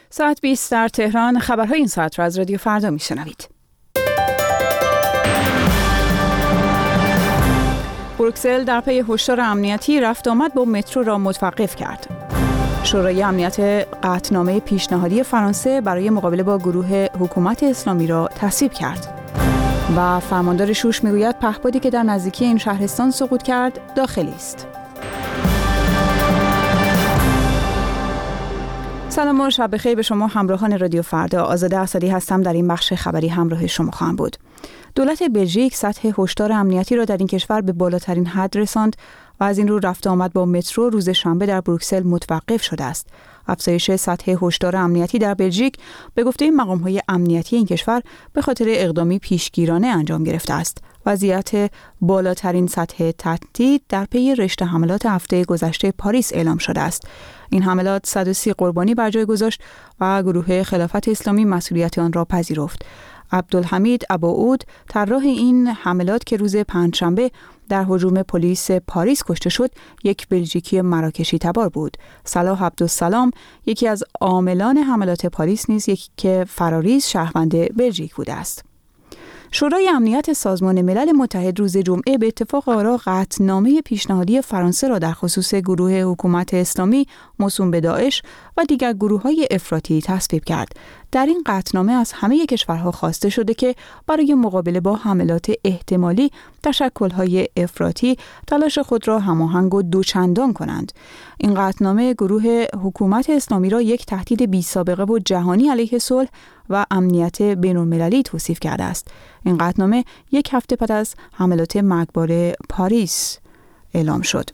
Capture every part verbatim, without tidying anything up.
ساعت بیست در تهران. خبرهای این ساعت را از رادیو فردا میشنوید. بروکسل در پی هشدار امنیتی رفت آمد با مترو را متوقف کرد. شورای امنیت قطعنامه پیشنهادی فرانسه برای مقابله با گروه حکومت اسلامی را تصویب کرد. و فرماندار شوش میگوید پهپادی که در نزدیکی این شهرستان سقوط کرد داخلی است. سلام و شب بخیر به شما همراهان رادیو فردا. آزاده اسدی هستم. در این بخش خبری همراه شما خواهم بود. دولت بلژیک سطح هشدار امنیتی را در این کشور به بالاترین حد رساند و از این رو رفت آمد با مترو روز شنبه در بروکسل متوقف شده است. افزایش سطح هشدار امنیتی در بلژیک به گفته مقام‌های امنیتی این کشور به خاطر اقدامی پیشگیرانه انجام گرفته است. وضعیت بالاترین سطح تهدید در پی رشته حملات هفته گذشته پاریس اعلام شده است. این حملات صد و سی قربانی بر جای گذاشت و گروه خلافت اسلامی مسئولیت آن را پذیرفت. عبدالحمید اباعود طراح این حملات که روز پنجشنبه در هجوم پلیس پاریس کشته شد، یک بلژیکی مراکشی تبار بود. صلاح عبدالسلام یکی از عاملان حملات پاریس نیز یکی که فراریز شهروند بلژیک بوده است. شورای امنیت سازمان ملل متحد روز جمعه به اتفاق آرا قطعنامه پیشنهادی فرانسه را در خصوص گروه حکومت اسلامی موسوم به داعش و دیگر گروه‌های افراطی تصویب کرد. در این قطعنامه از همه کشورها خواسته شده که برای مقابله با حملات احتمالی تشکل‌های افراطی تلاش خود را هماهنگ و دوچندان کنند. این قطعنامه گروه حکومت اسلامی را یک تهدید بی‌سابقه و جهانی علیه صلح و امنیت بین‌المللی توصیف کرده است. این قطعنامه یک هفته بعد از حملات مرگبار پاریس اعلام شد.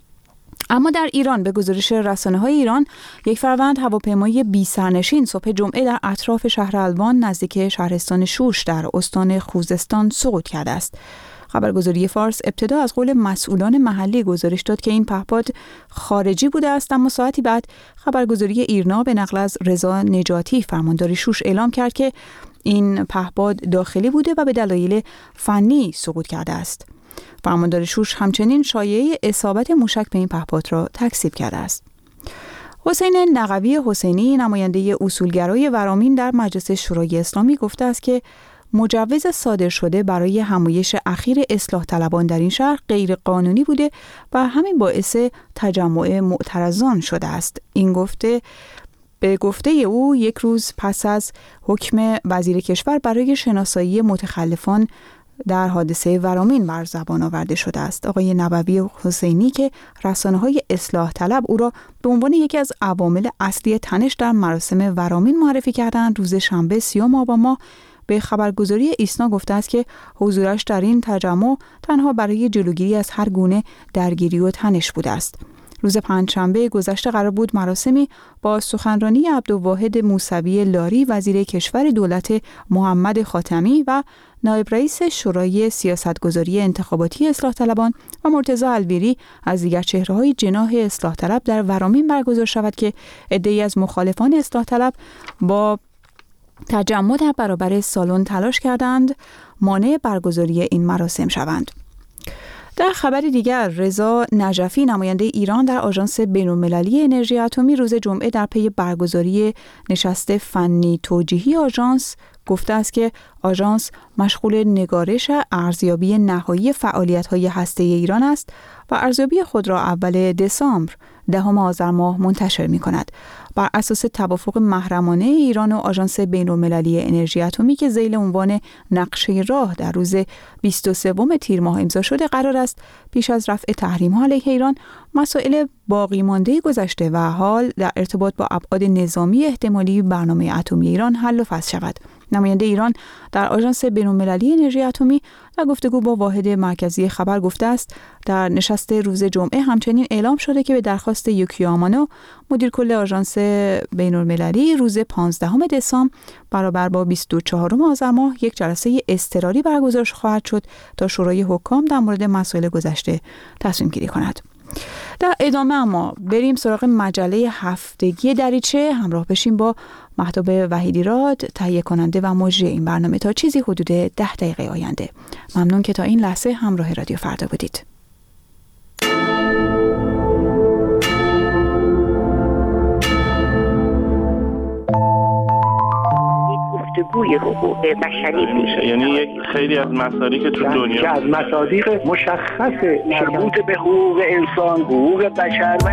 اما در ایران به گزارش رسانه‌های ایران، یک فروند هواپیمای بی سرنشین صبح جمعه در اطراف شهر الوان نزدیک شهرستان شوش در استان خوزستان سقوط کرده است. خبرگزاری فارس ابتدا از قول مسئولان محلی گزارش داد که این پهپاد خارجی بوده است، اما ساعتی بعد خبرگزاری ایرنا به نقل از رضا نجاتی فرماندار شوش اعلام کرد که این پهپاد داخلی بوده و به دلایل فنی سقوط کرده است. فرماندار شوش همچنین شایعه اصابت موشک به این پهپاد را تکذیب کرده است. حسین نقوی حسینی نماینده اصولگرای ورامین در مجلس شورای اسلامی گفته است که مجوز صادر شده برای همایش اخیر اصلاح طلبان در این شهر غیر قانونی بوده و همین باعث تجمع معترضان شده است. این گفته به گفته او یک روز پس از حکم وزیر کشور برای شناسایی متخلفان در حادثه ورامین بر زبان آورده شده است. آقای نبوی حسینی که رسانه‌های اصلاح طلب او را به عنوان یکی از عوامل اصلی تنش در مراسم ورامین معرفی کردند، روز شنبه سیوم آبان ماه به خبرگزاری ایسنا گفته است که حضورش در این تجمع تنها برای جلوگیری از هر گونه درگیری و تنش بوده است. روز پنجشنبه گذشته قرار بود مراسمی با سخنرانی عبدالواحد موسوی لاری وزیر کشور دولت محمد خاتمی و نایب رئیس شورای سیاستگذاری انتخاباتی اصلاح طلبان و مرتضی الویری از دیگر چهره‌های جناح اصلاح طلب در ورامین برگزار شود که عده‌ای از مخالفان اصلاح طلب با تجمع در برابر سالن تلاش کردند مانع برگزاری این مراسم شوند. در خبری دیگر، رضا نجفی نماینده ایران در آژانس بین‌المللی انرژی اتمی روز جمعه در پی برگزاری نشست فنی توجیهی آژانس گفته است که آژانس مشغول نگارش ارزیابی نهایی فعالیت‌های هسته‌ای ایران است و ارزیابی خود را اول دسامبر دهم آذر ماه منتشر می‌کند. بر اساس توافق محرمانه ایران و آژانس بین‌المللی انرژی اتمی که ذیل عنوان نقشه راه در روز بیست و سوم تیر ماه امضا شده، قرار است پیش از رفع تحریم‌ها علیه ایران مسائل باقی مانده گذشته و حال در ارتباط با ابعاد نظامی احتمالی برنامه اتمی ایران حل و فصل شود. نماینده ایران در آژانس بین‌المللی انرژی اتمی در گفتگو با واحد مرکزی خبر گفته است در نشست روز جمعه همچنین اعلام شده که به درخواست یوکیو آمانو مدیر کل آژانس بین‌المللی روز پانزدهم دسامبر برابر با بیست و چهارم آذر ماه یک جلسه اضطراری برگزار خواهد شد تا شورای حکام در مورد مسائل گذشته تصمیم گیری کند. در ادامه اما بریم سراغ مجله هفتگی دریچه. همراه بشیم با مهتاب وحیدیراد، تهیه کننده و مجری این برنامه تا چیزی حدود ده دقیقه آینده. ممنون که تا این لحظه همراه رادیو فردا بودید. گفتگوی حقوق بشری میشه. یعنی یک خیلی از مصادیق که تو دنیا که از مصادیق مشخص مربوط به حقوق انسان، حقوق بشر و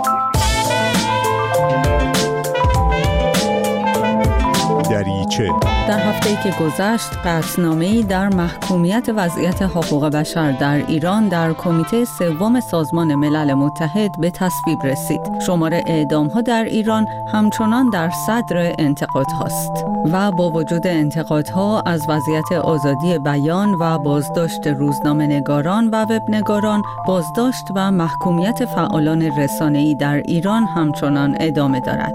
دریچه. در هفته‌ای که گذشت قطعنامه‌ای در محکومیت وضعیت حقوق بشر در ایران در کمیته سوم سازمان ملل متحد به تصویب رسید. شمار اعدام‌ها در ایران همچنان در صدر انتقادهاست و با وجود انتقادها از وضعیت آزادی بیان و بازداشت روزنامه‌نگاران و وبنگاران، بازداشت و محکومیت فعالان رسانه‌ای در ایران همچنان ادامه دارد.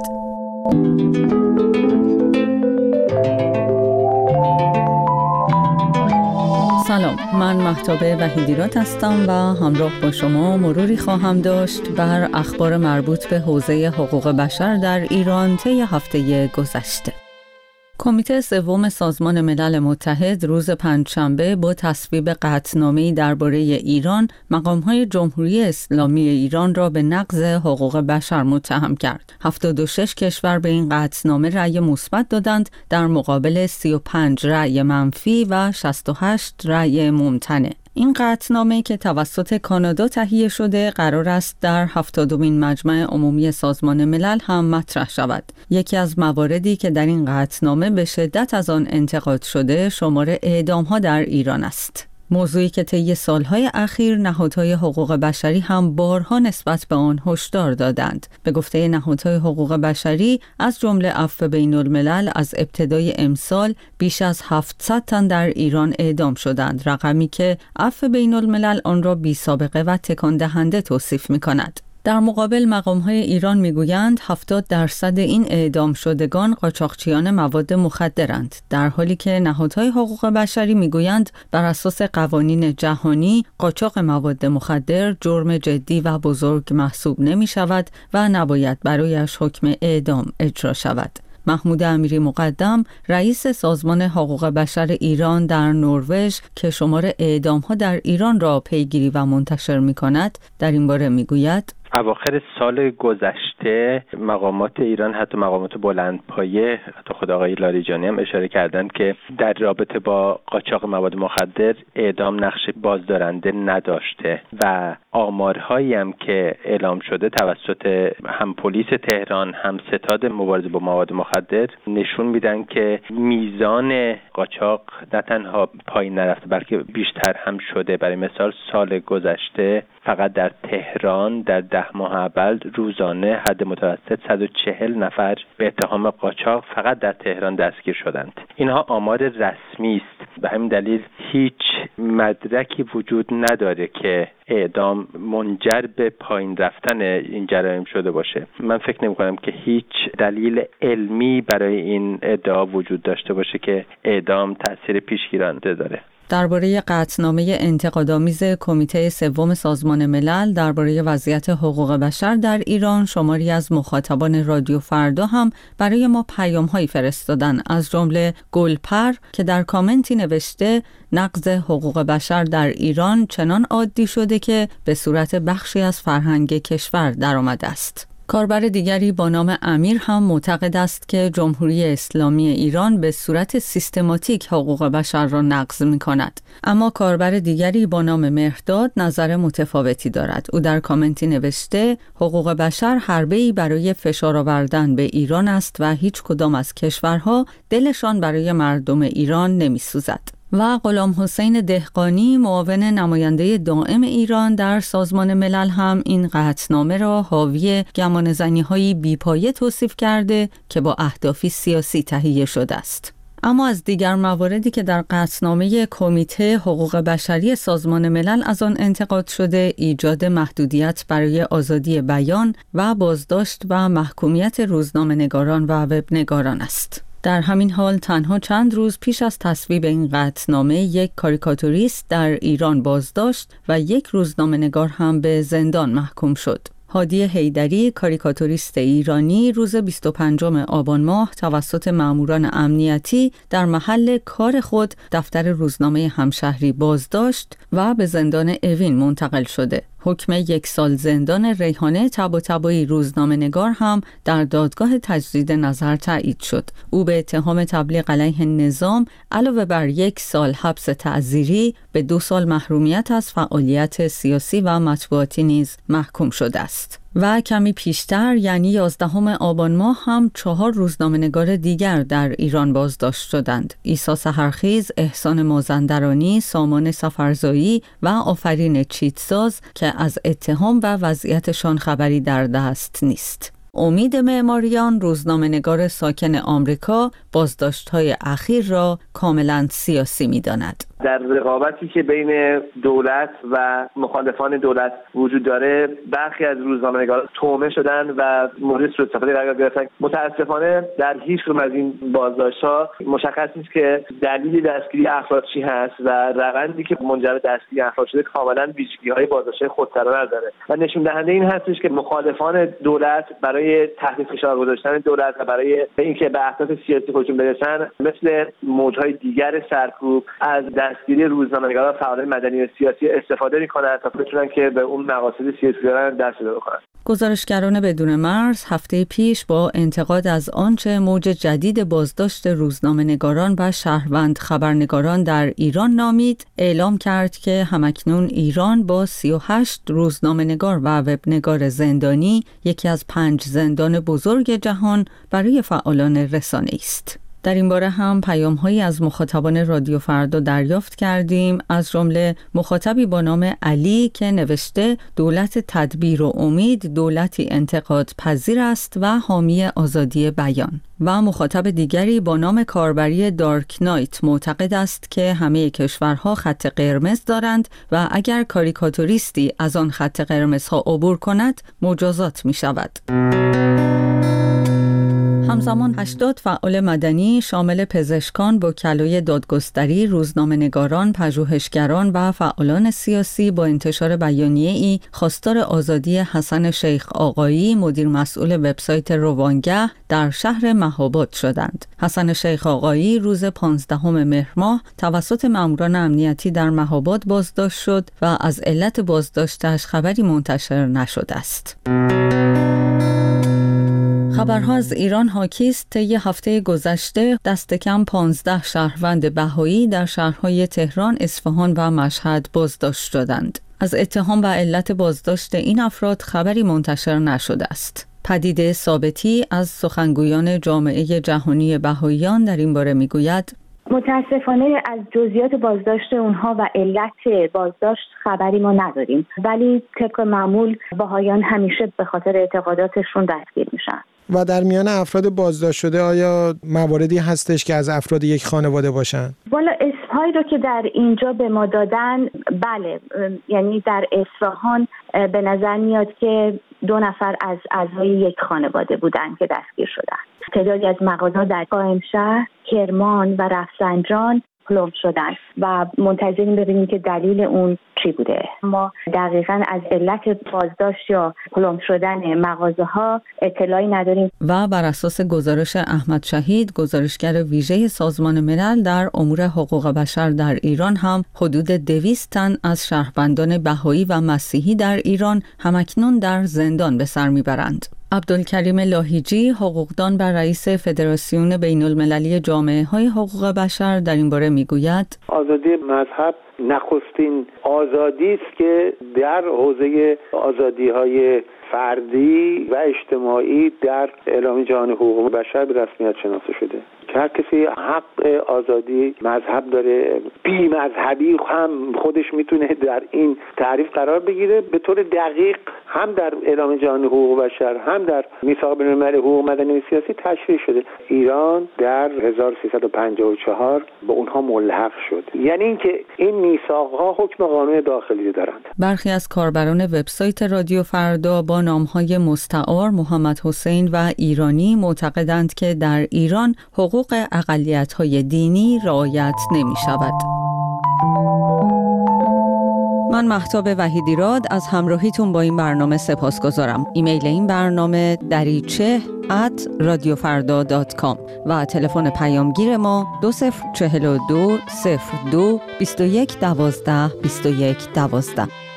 سلام، من مهتاب وحیدیراد هستم و همراه با شما مروری خواهم داشت بر اخبار مربوط به حوزه حقوق بشر در ایران طی هفته گذشته. کمیته سوم سازمان ملل متحد روز پنجشنبه با تصویب قطعنامه‌ای درباره ایران، مقام‌های جمهوری اسلامی ایران را به نقض حقوق بشر متهم کرد. هفتاد و شش کشور به این قطعنامه رأی مثبت دادند در مقابل سی و پنج رأی منفی و شصت و هشت رأی ممتنع. این قطعنامه که توسط کانادا تهیه شده قرار است در هفتادمین مجمع عمومی سازمان ملل هم مطرح شود. یکی از مواردی که در این قطعنامه به شدت از آن انتقاد شده شمار اعدام‌ها در ایران است. موضوعی که طی سالهای اخیر نهادهای حقوق بشری هم بارها نسبت به آن هشدار دادند. به گفته نهادهای حقوق بشری از جمله عفو بین الملل از ابتدای امسال بیش از هفتصد تن در ایران اعدام شدند، رقمی که عفو بین الملل آن را بی سابقه و تکان دهنده توصیف می کند. در مقابل مقام‌های ایران می‌گویند هفتاد درصد این اعدام شدگان قاچاقچیان مواد مخدرند، در حالی که نهادهای حقوق بشری می‌گویند بر اساس قوانین جهانی قاچاق مواد مخدر جرم جدی و بزرگ محسوب نمی‌شود و نباید برایش حکم اعدام اجرا شود. محمود امیری مقدم، رئیس سازمان حقوق بشر ایران در نروژ که شمار اعدام‌ها در ایران را پیگیری و منتشر می‌کند، در این باره می‌گوید: اواخر سال گذشته مقامات ایران، حتی مقامات بلندپایه، حتی خود آقای لاریجانی هم اشاره کردند که در رابطه با قاچاق مواد مخدر اعدام نقش بازدارنده نداشته و آمارهایی هم که اعلام شده توسط هم پلیس تهران هم ستاد مبارزه با مواد مخدر نشون میدن که میزان قاچاق نه تنها پایین نرفته بلکه بیشتر هم شده. برای مثال سال گذشته فقط در تهران در ده ماه اول روزانه حد متوسط صد و چهل نفر به اتهام قاچاق فقط در تهران دستگیر شدند. اینها آمار رسمی است. به همین دلیل هیچ مدرکی وجود نداره که اعدام منجر به پایین رفتن این جرایم شده باشه. من فکر نمی کنم که هیچ دلیل علمی برای این ادعا وجود داشته باشه که اعدام تأثیر پیشگیرنده داره. درباره قطعنامه انتقادآمیز کمیته سوم سازمان ملل درباره وضعیت حقوق بشر در ایران، شماری از مخاطبان رادیو فردا هم برای ما پیام‌هایی فرستادن، از جمله گلپر که در کامنتی نوشته نقض حقوق بشر در ایران چنان عادی شده که به صورت بخشی از فرهنگ کشور درآمده است. کاربر دیگری با نام امیر هم معتقد است که جمهوری اسلامی ایران به صورت سیستماتیک حقوق بشر را نقض می کند. اما کاربر دیگری با نام مهرداد نظر متفاوتی دارد. او در کامنتی نوشته حقوق بشر حربه‌ای برای فشار آوردن به ایران است و هیچ کدام از کشورها دلشان برای مردم ایران نمی سوزد. و غلام حسین دهقانی، معاون نماینده دائم ایران در سازمان ملل، هم این قطعنامه را حاوی گمانه‌زنی‌های بی‌پایه توصیف کرده که با اهدافی سیاسی تهیه شده است. اما از دیگر مواردی که در قطعنامه کمیته حقوق بشری سازمان ملل از آن انتقاد شده، ایجاد محدودیت برای آزادی بیان و بازداشت و محکومیت روزنامه‌نگاران و وبنگاران است. در همین حال تنها چند روز پیش از تصویب این قطعنامه یک کاریکاتوریست در ایران بازداشت و یک روزنامه‌نگار هم به زندان محکوم شد. هادی حیدری، کاریکاتوریست ایرانی، روز بیست و پنجم آبان ماه توسط ماموران امنیتی در محل کار خود دفتر روزنامه همشهری بازداشت و به زندان اوین منتقل شده. حکم یک سال زندان ریحانه طباطبایی روزنامه‌نگار هم در دادگاه تجدید نظر تایید شد. او به اتهام تبلیغ علیه نظام علاوه بر یک سال حبس تعزیری به دو سال محرومیت از فعالیت سیاسی و مطبوعاتی نیز محکوم شده است. و کمی پیشتر یعنی یازدهم آبان ماه هم چهار روزنامه‌نگار دیگر در ایران بازداشت شدند. عیسی سحرخیز، احسان مازندرانی، سامان سفرزایی و آفرین چیتساز که از اتهام و وضعیتشان خبری در دست نیست. امید معماریان، روزنامه‌نگار ساکن آمریکا، بازداشت‌های اخیر را کاملاً سیاسی می‌داند. در رقابتی که بین دولت و مخالفان دولت وجود داره، برخی از روزنامه‌نگاران تومه شدن و مورد سوء استفاده قرار گرفتن. متاسفانه در هیچ کدوم از این بازداشت‌ها مشخص نیست که دلیل دستگیری افراد چی هست و روندی که منجر به دستگیری افراد شده کاملاً ویژگی‌های بازداشت خودسرانه داره و نشون دهنده این هستش که مخالفان دولت برای تحت فشار گذاشتن دولت و برای اینکه به اهداف سیاسی خودشون برسن، مثل موج‌های دیگر سرکوب از دستگیری روزنامه‌نگاران و فعالان مدنی و سیاسی استفاده می‌کنند تا بتونن که به اون مقاصد سیاسی دارن دست پیدا بکنن. گزارشگران بدون مرز هفته پیش با انتقاد از آنچه موج جدید بازداشت روزنامه‌نگاران و شهروند خبرنگاران در ایران نامید، اعلام کرد که همکنون ایران با سی و هشت روزنامه‌نگار و وبنگار زندانی یکی از پنج زندان بزرگ جهان برای فعالان رسانه‌ای است. در این باره هم پیام‌هایی از مخاطبان رادیو فردا دریافت کردیم، از جمله مخاطبی با نام علی که نوشته دولت تدبیر و امید دولتی انتقاد پذیر است و حامی آزادی بیان، و مخاطب دیگری با نام کاربری دارک نایت معتقد است که همه کشورها خط قرمز دارند و اگر کاریکاتوریستی از آن خط قرمزها عبور کند مجازات می شود. همزمان هشتاد فعال مدنی شامل پزشکان، وکلای دادگستری، روزنامه‌نگاران، پژوهشگران و فعالان سیاسی با انتشار بیانیه‌ای خواستار آزادی حسن شیخ آقایی، مدیر مسئول وبسایت روانگه، در شهر مهاباد شدند. حسن شیخ آقایی روز پانزدهم مهر ماه توسط ماموران امنیتی در مهاباد بازداشت شد و از علت بازداشتش خبری منتشر نشده است. خبرها از ایران حاکی است. طی هفته گذشته دست کم پانزده شهروند بهایی در شهرهای تهران، اصفهان و مشهد بازداشت شدند. از اتهام و علت بازداشت این افراد خبری منتشر نشده است. پدیده ثابتی از سخنگویان جامعه جهانی بهاییان در این باره میگوید: متاسفانه از جزئیات بازداشت اونها و علت بازداشت خبری ما نداریم، ولی طبق معمول بهاییان همیشه به خاطر اعتقاداتشون دستگیر میشن. و در میان افراد بازداشت شده آیا مواردی هستش که از افراد یک خانواده باشن؟ والا اسمهایی رو که در اینجا به ما دادن، بله، یعنی در اصفهان به نظر میاد که دو نفر از اعضای یک خانواده بودن که دستگیر شدن. تعدادی از مغازه‌ها در قائمشهر، کرمان و رفسنجان پلم شدن و منتظریم ببینیم که دلیل اون چی بوده. ما دقیقاً از علت بازداشت یا پلم شدن مغازه‌ها اطلاعی نداریم. و بر اساس گزارش احمد شهید، گزارشگر ویژه سازمان ملل در امور حقوق بشر در ایران، هم حدود دویست تن از شهروندان بهایی و مسیحی در ایران همکنون در زندان به سر میبرند. عبدالکریم لاهیجی، حقوقدان و رئیس فدراسیون بین المللی جامعه های حقوق بشر، در این باره میگوید: آزادی مذهب نخستین آزادی است که در حوزه آزادی های فردی و اجتماعی در اعلامیه جهانی حقوق بشر به رسمیت شناخته شده. که هر کسی حق آزادی مذهب داره. بی مذهبی هم خودش میتونه در این تعریف قرار بگیره. به طور دقیق هم در اعلامیه جهانی حقوق بشر هم در میثاق بین‌المللی حقوق مدنی و سیاسی تشریح شده. ایران در هزار و سیصد و پنجاه و چهار به اونها ملحق شد. یعنی اینکه این میثاق‌ها حکم قانون داخلی دارند. برخی از کاربران وبسایت رادیو فردا با نام‌های مستعار محمد حسین و ایرانی معتقدند که در ایران حقوق اقلیت‌های دینی رعایت نمی‌شود. من مهتاب وحیدیراد از همراهیتون با این برنامه سپاسگزارم. ایمیل این برنامه دریچه ات رادیو فردا دات کام و تلفن پیامگیر ما دو صفر چهل و دو صفر دو بیست و یک دوازده بیست و یک دوازده.